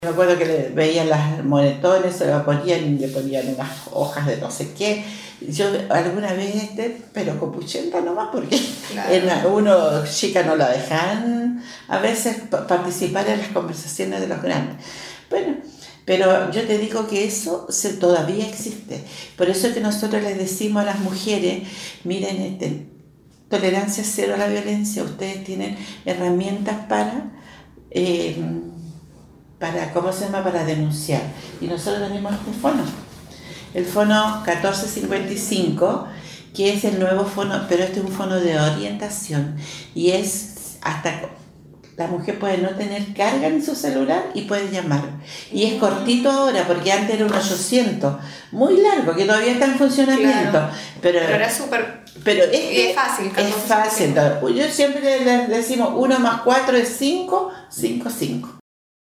Me acuerdo que le veían las monetones, se lo ponían y le ponían unas hojas de no sé qué. Yo alguna vez, pero copuchenta nomás, porque Claro. uno chica no la dejan a veces participar en las conversaciones de los grandes. Bueno, pero yo te digo que eso todavía existe. Por eso es que nosotros les decimos a las mujeres, miren, tolerancia cero a la violencia, ustedes tienen herramientas eh, ¿cómo se llama? Para denunciar. Y nosotros tenemos este fono, el fono 1455, que es el nuevo fono, pero este es un fono de orientación y es hasta la mujer puede no tener carga en su celular y puede llamar. Y es cortito ahora, porque antes era un 800, muy largo, que todavía está en funcionamiento. Claro. Pero era súper... Pero es fácil. Es fácil. Yo siempre les decimos 1 más 4 es 5, 5, 5.